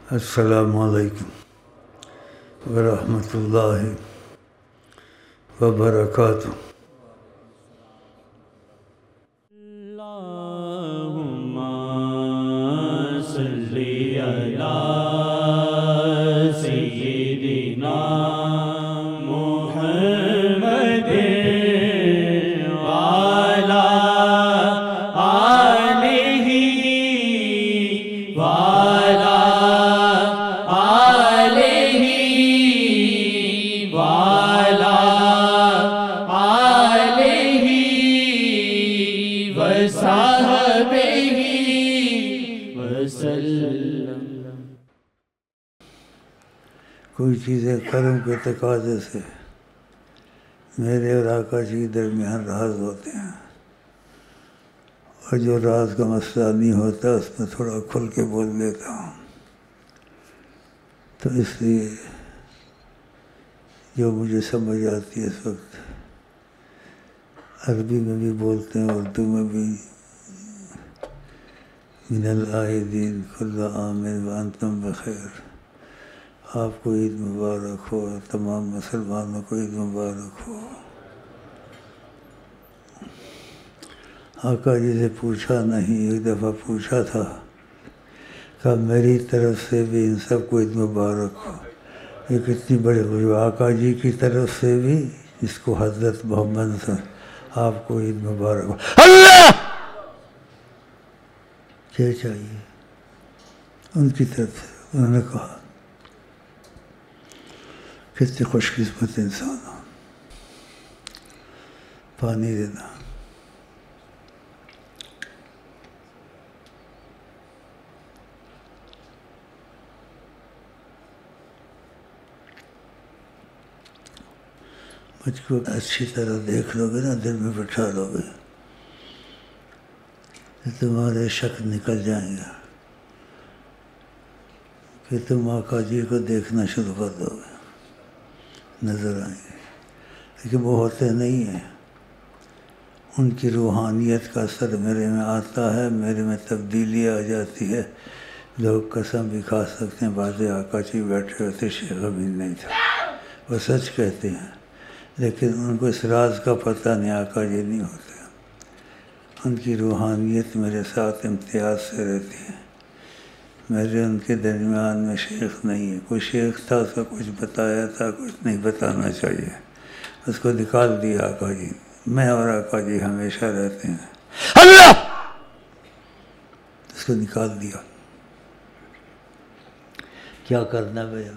السلام علیکم ورحمۃ اللہ وبرکاتہ۔ اللہم صلی علی سیدنا محمد وعلی آلہ وعلی آلہ وعلی آلہ وصحبہ وسلم۔ کوئی چیزیں کرم کے تقاضے سے میرے اور آقا جی کے درمیان راز ہوتے ہیں، اور جو راز کا مسئلہ نہیں ہوتا اس میں تھوڑا کھل کے بول لیتا ہوں۔ تو اس لیے جو مجھے سمجھ آتی ہے اس وقت عربی میں بھی بولتے ہیں، اردو میں بھی، من العائدین کل عام وانتم بخیر، آپ کو عید مبارک ہو، تمام مسلمانوں کو عید مبارک ہو۔ آقا جی سے پوچھا نہیں، ایک دفعہ پوچھا تھا کہ میری طرف سے بھی ان سب کو عید مبارک ہو۔ یہ کتنی بڑی خوشی، آقا جی کی طرف سے بھی جس کو حضرت محمد سے آپ کو عید مبارک ہو۔ اللہ کیا چاہیے ان کی طرف سے، انہوں نے کہا کتنی خوش قسمت انسان ہو۔ پانی دینا۔ مجھ کو اچھی طرح دیکھ لو گے نا، دل میں بٹھا لو گے کہ تمہارے شک نکل جائیں گے، کہ تم آقا جی کو دیکھنا شروع کر دو گے، نظر آئیں گے، لیکن وہ ہوتے نہیں ہیں۔ ان کی روحانیت کا اثر میرے میں آتا ہے، میرے میں تبدیلی آ جاتی ہے۔ لوگ قسم بھی کھا سکتے ہیں، بعض آقا جی بیٹھے ہوتے شیخ امین نہیں تھا، وہ سچ کہتے ہیں، لیکن ان کو اس راز کا پتہ نہیں، آقا جی نہیں ہوتے۔ ان کی روحانیت میرے ساتھ امتیاز سے رہتی ہے، میرے ان کے درمیان میں شیخ نہیں ہے۔ کوئی شیخ تھا، اس کا کچھ بتایا تھا، کچھ نہیں بتانا چاہیے، اس کو نکال دیا آقا جی۔ میں اور آقا جی ہمیشہ رہتے ہیں، اللہ اس کو نکال دیا۔ کیا کرنا بھائی؟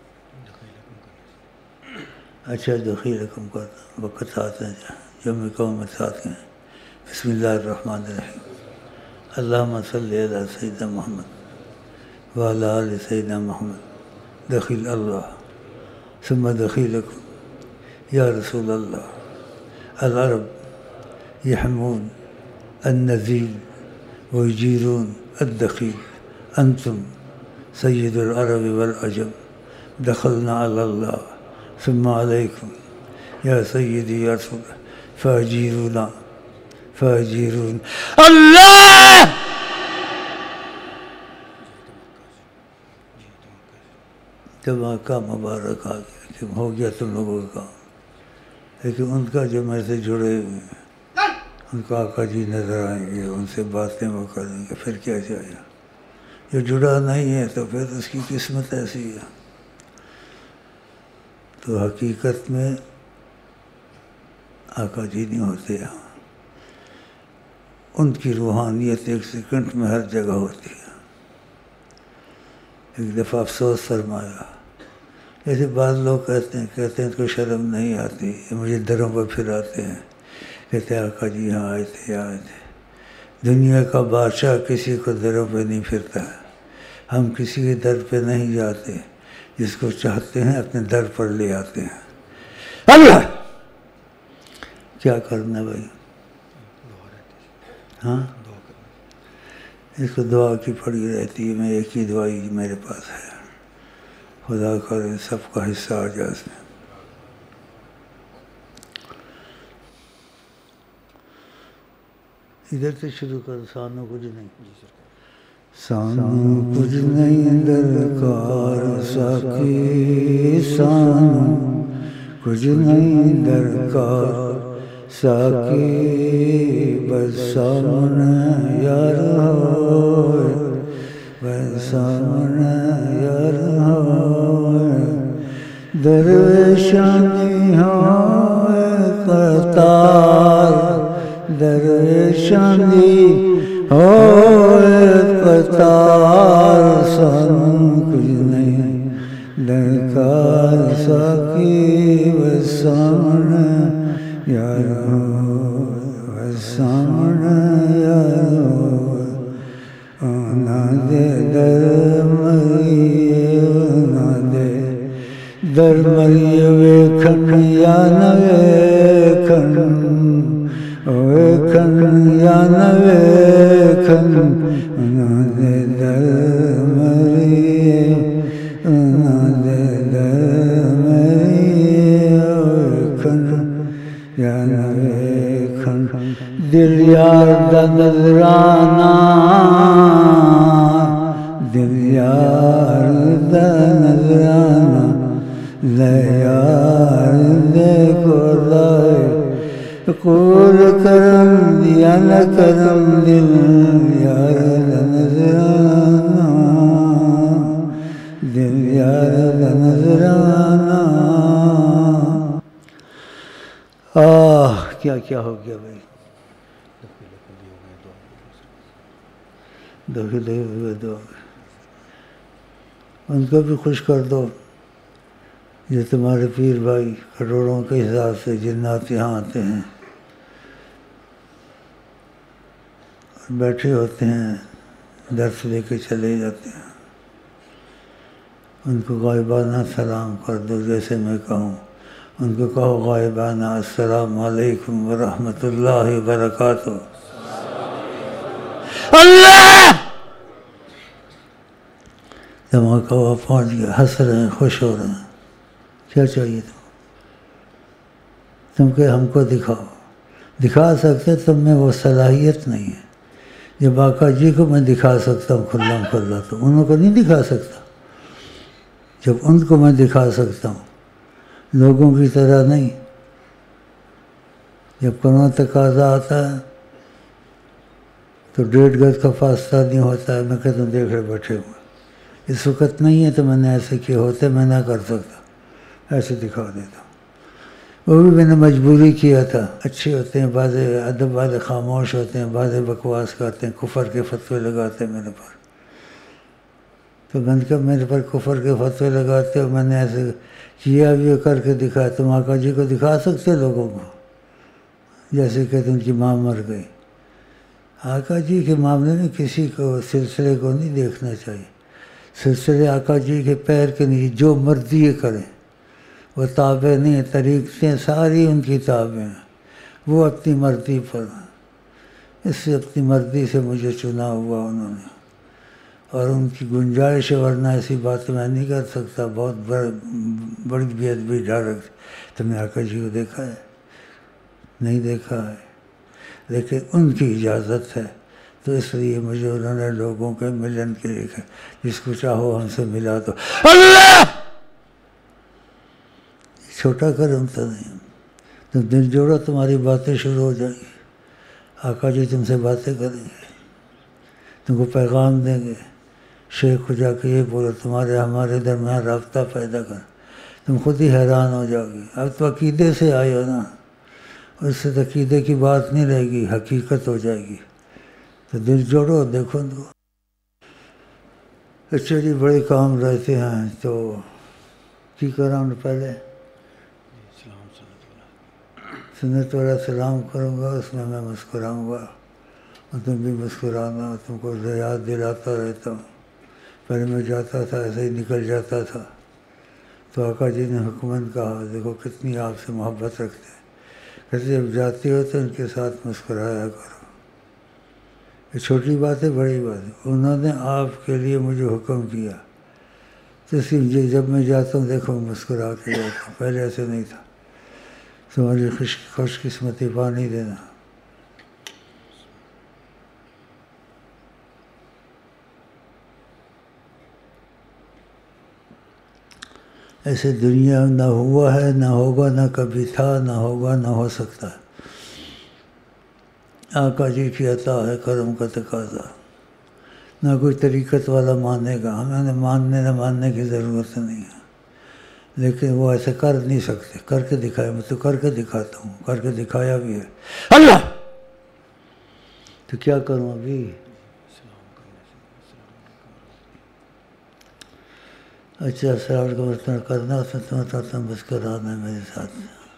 اچھا دخیل رقم کرنا، وقت آتے ہیں جو میں کہوں میں ساتھ ہیں۔ بسم اللہ الرحمن الرحیم۔ اللہم صلی علی سیدنا محمد وعلی آل سیدنا محمد۔ دخیل اللہ ثم دخیلکم یا رسول اللہ۔ العرب یحمون النزیل ویجیرون الدخیل، انتم سید العرب والعجم، دخلنا علی اللہ ثم علیکم یا سیدی یا رسول فاجیرونا فاجیرون اللہ۔ جب آقا مبارک آ گیا کہ ہو گیا تم لوگوں کا کام، لیکن ان کا جو میرے سے جڑے ہوئے ہیں، ان کو آقا جی نظر آئیں گے، ان سے باتیں وہ کریں گے، پھر کیا چاہیے؟ جو جڑا نہیں ہے تو پھر اس کی قسمت ایسی ہے۔ تو حقیقت میں آقا جی نہیں ہوتے ہیں، ان کی روحانیت ایک سیکنڈ میں ہر جگہ ہوتی ہے۔ ایک دفعہ افسوس فرمایا، جیسے بعض لوگ کہتے ہیں ان کو شرم نہیں آتی، یہ مجھے دروں پر پھر آتے ہیں، کہتے ہیں آقا جی یہاں آئے تھے، آئے تھے۔ دنیا کا بادشاہ کسی کو دروں پہ نہیں پھرتا ہے، ہم کسی کے در پہ نہیں جاتے، جس کو چاہتے ہیں اپنے در پر لے آتے ہیں۔ اللہ کیا کرنا بھائی؟ ہاں اس کو دعا کی پڑی رہتی ہے، میں ایک ہی دعائی میرے پاس ہے، خدا کرے سب کا حصہ آ جائے اس میں۔ ادھر سے شروع کر، سانوں کچھ نہیں۔ سانو کچھ نہیں درکار ساکی، سانو کچھ نہیں درکار ساکی، بس سامنے یار ہوئے، بس سامنے یار ہوئے، درویشانی ہوئے قطار، درویشانی ہوئے قطار، سانو کچھ نہیں درکار ساکی، بس سامنے یار ہوئے، بس سامنے یار ہوئے، آنا دے در مریے، آنا دے در مریے، ویکھن یا نہ ویکھن، ویکھن یا نہ ویکھن، آنا دے در مریے، آنا دے در مریے، ویکھن یا نہ ویکھن، دل یار دا نظرانہ، دل یار دا نظرانہ، لے یار دے کو لائے، قول کرم یا نہ کرم، دل یار دا نظرانہ، دل یار دا نظرانہ۔ کیا ہو گیا بھائی، دو ان کو بھی خوش کر دو، جو تمہارے پیر بھائی کروڑوں کے حساب سے جنات یہاں آتے ہیں اور بیٹھے ہوتے ہیں، درس لے کے چلے جاتے ہیں، ان کو غائبانہ سلام کر دو، جیسے میں کہوں ان کو کہو غائبانہ السلام علیکم ورحمۃ اللہ وبرکاتہ۔ اللہ دھماکہ ہوا پہنچ گیا، ہنس رہے ہیں، خوش ہو رہے ہیں، کیا چاہیے تم کہ ہم کو دکھاؤ، دکھا سکتے، تم میں وہ صلاحیت نہیں ہے، جب آقا جی کو میں دکھا سکتا ہوں کھلا کھلا، تو انہوں کو نہیں دکھا سکتا، جب ان کو میں دکھا سکتا ہوں لوگوں کی طرح نہیں، جب کورونا تقاضا آتا ہے تو 1.5 گز کا فاصلہ نہیں ہوتا ہے، میں کہتا ہوں دیکھ رہے بیٹھے ہوئے، اس وقت نہیں ہے تو میں نے ایسے کیے ہوتے، میں نہ کر سکتا، ایسے دکھا دیتا ہوں، وہ بھی میں نے مجبوری کیا تھا۔ اچھے ہوتے ہیں بعض ادب والے، خاموش ہوتے ہیں، بعض بکواس کرتے ہیں، کفر کے فتوے لگاتے ہیں میرے پر، تو میں نے کہا میرے پر کفر کے فتوے لگاتے ہو، میں نے ایسے کیا بھی کر کے دکھایا، تم آقا جی کو دکھا سکتے لوگوں کو، جیسے کہ ان کی ماں مر گئی، آقا جی کے معاملے میں کسی کو سلسلے کو نہیں دیکھنا چاہیے، سلسلے آقا جی کے پیر کے نیچے جو مرضی یہ کریں، وہ تابع نہیں ہیں، طریقیں ساری ان کی تابع ہیں، وہ اپنی مرضی پر اس سے اپنی مرضی سے مجھے چنا ہوا انہوں نے، اور ان کی گنجائش ہے، ورنہ ایسی بات میں نہیں کر سکتا، بہت بڑی بے ادبی ڈائریکٹ۔ تم نے آقا جی کو دیکھا ہے؟ نہیں دیکھا ہے، لیکن ان کی اجازت ہے، تو اس لیے مجھے انہوں نے لوگوں کے ملن کے لیے کہا، جس کو چاہو ہم سے ملا دو۔ اللہ چھوٹا کرم تو نہیں، تم دل جوڑو، تمہاری باتیں شروع ہو جائیں گی، آقا جی تم سے باتیں کریں گے، تم کو پیغام دیں گے، شیخ کو جا کے یہ بولو تمہارے ہمارے درمیان رابطہ پیدا کر، تم خود ہی حیران ہو جاؤ گے۔ اب تو عقیدے سے آئے ہو نا، اس سے عقیدے کی بات نہیں رہے گی، حقیقت ہو جائے گی، تو دل جوڑو، دیکھو تو اچھا جی بڑے کام رہتے ہیں، تو کی کراؤں پہلے سنت والا سلام کروں گا، اس میں مسکراؤں گا، اور تم بھی مسکرانا، تم کو یاد دلاتا رہتا ہوں۔ پہلے میں جاتا تھا ایسے ہی نکل جاتا تھا، تو آقا جی نے حکمن کہا، دیکھو کتنی آپ سے محبت رکھتے ہیں، کہتے جب جاتے ہو تو ان کے ساتھ مسکرایا کرو۔ یہ چھوٹی بات ہے، بڑی بات ہے، انہوں نے آپ کے لیے مجھے حکم کیا، تو اس لیے جب میں جاتا ہوں دیکھو مسکرا کے جاتا ہوں، پہلے ایسے نہیں تھا۔ تمہاری خوش قسمتی پانی دینا۔ ایسے دنیا نہ ہوا ہے، نہ ہوگا، نہ کبھی تھا، نہ ہوگا، نہ ہو سکتا ہے۔ آقا جی کی عطا ہے، کرم کا تقاضا۔ نہ کوئی طریقت والا مانے گا، ہمیں ماننے نہ ماننے کی ضرورت نہیں ہے، لیکن وہ ایسے کر نہیں سکتے۔ کر کے دکھائے، میں تو کر کے دکھاتا ہوں، کر کے دکھایا بھی ہے۔ اللہ تو کیا کروں ابھی؟ اچھا السلام علیکم ورحمۃ کرنا، اس میں تمہیں مسکرانا ہے میرے ساتھ۔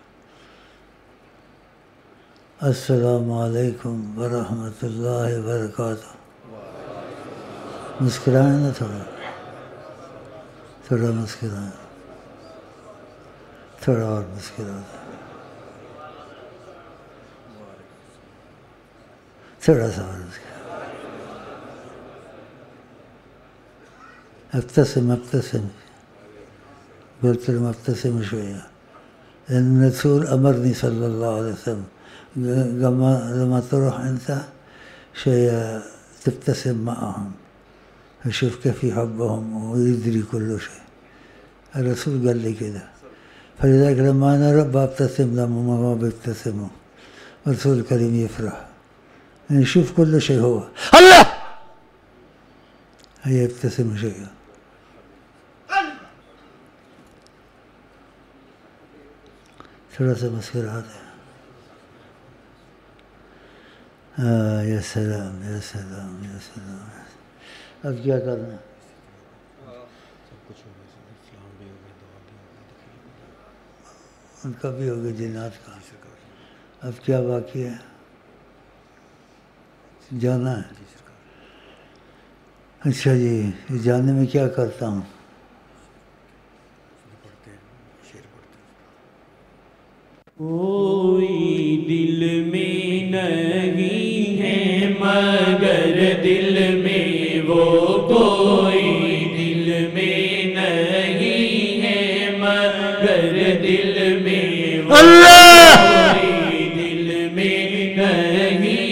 السلام علیکم ورحمۃ اللہ وبرکاتہ۔ مسکرائیں نا، تھوڑا مسکرائیں، تھوڑا اور مسکرائیں، تھوڑا سا اور مسکرائیں۔ ابتسم ابتسم، قلت لهم ابتسم شوية، لأن الرسول أمرني صلى الله عليه وسلم لما تروح أنت شيء تبتسم معهم، يشوف كيف يحبهم ويدري كل شيء. الرسول قال لي كده، فلذلك لما أنا ببتسم لهم ما بيبتسموا، الرسول الكريم يفرح يشوف كل شيء. هو الله هي يبتسم شيء. تھوڑا سا مسکرات ہے۔ یا سلام یا سلام یا سلام۔ اب کیا کرنا؟ ان کا بھی ہوگا، جنات کا۔ اب کیا باقی ہے؟ جانا ہے؟ اچھا جی، جانے میں کیا کرتا ہوں؟ کوئی دل میں نہیں ہے مگر دل میں وہ کوئی دل میں نہیں ہے مگر دل میں وہ کوئی دل میں نہیں